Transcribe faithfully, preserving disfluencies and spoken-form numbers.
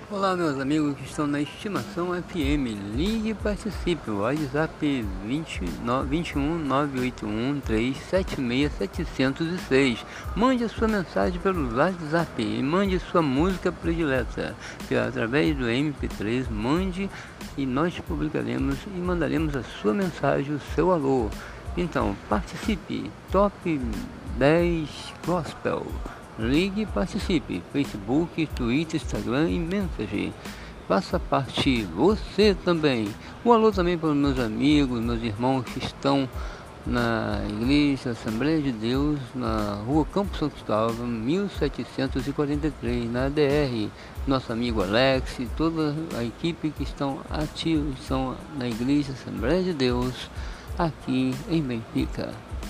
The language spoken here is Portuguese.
Olá, meus amigos que estão na Estimação F M, ligue e participe. O WhatsApp vinte e nove, vinte e um, nove oito um, três sete seis, sete zero seis. Mande a sua mensagem pelo WhatsApp e mande sua música predileta através do M P três. Mande e nós publicaremos e mandaremos a sua mensagem, o seu alô. Então, participe. Top dez Gospel. Ligue e participe. Facebook, Twitter, Instagram e Messenger. Faça parte você também. Um alô também para os meus amigos, meus irmãos que estão na Igreja Assembleia de Deus, na Rua Campo São Cristóvão, mil setecentos e quarenta e três, na A D R. Nosso amigo Alex e toda a equipe que estão ativos, estão na Igreja Assembleia de Deus, aqui em Benfica.